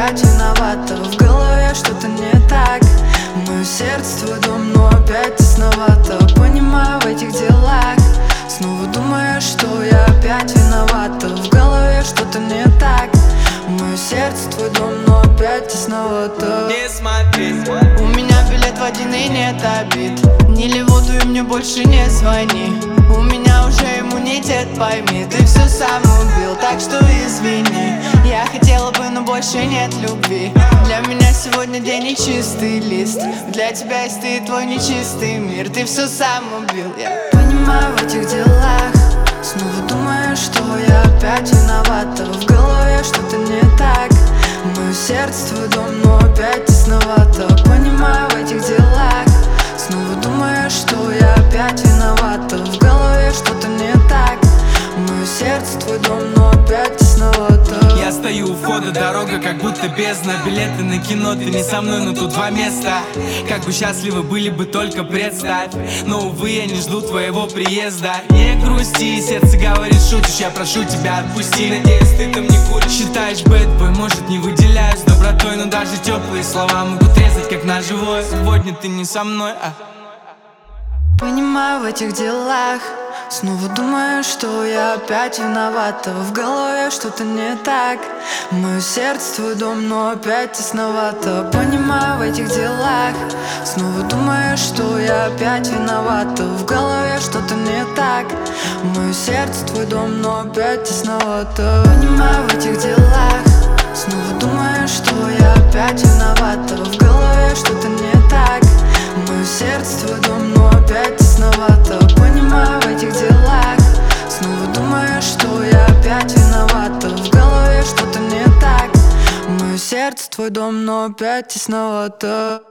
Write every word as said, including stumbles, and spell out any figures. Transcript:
опять виновата. В голове что-то не так. Мое сердце твой дом, но опять тесновато. Понимаю в этих делах. Снова думаю, что я опять виновата. В голове что-то не так. Мое сердце твой дом, но опять тесновато. Не смотри, у меня билет в один и нет обид. Не левоту и мне больше не звони. У меня уже иммунитет, пойми. Ты все сам убил, так что извини. Я хотела бы, но больше нет любви. Для меня сегодня день нечистый лист. Для тебя есть ты и твой нечистый мир. Ты все сам убил, я понимаю в этих делах. Снова думаю, что я опять виновата. В голове что-то не так. Мое сердце твой дом, но опять тесновато. Понимаю в этих делах. Снова думаю, что я опять виновата. В голове что-то не так. Мое сердце твой дом, но опять тесновато. Я стою у входа, дорога как будто бездна. Билеты на кино, ты не со мной, но тут два места. Как бы счастливы были бы, только представь. Но, увы, я не жду твоего приезда. Не грусти, сердце говорит, шутишь. Я прошу тебя, отпусти, надеюсь, ты там не куришь. Считаешь бэдбой, может, не выделяюсь добротой. Но даже теплые слова могут резать, как ножевое. Сегодня ты не со мной, а... Понимаю в этих делах. Снова думаю, что я опять виновата. В голове что-то не так. Мое сердце твой дом, но опять тесновато. Понимаю в этих делах. Снова думаю, что я опять виновата. В голове что-то не так. Мое сердце твой дом, но опять тесновато. Понимаю в этих делах. Снова думаю, что я опять виновата. В голове что-то не так. Мое сердце твой дом, но опять тесновато. Понимаю в этих делах. Снова думаю, что я опять виновата. В голове что-то не так. Мое сердце твой дом, но опять тесновато.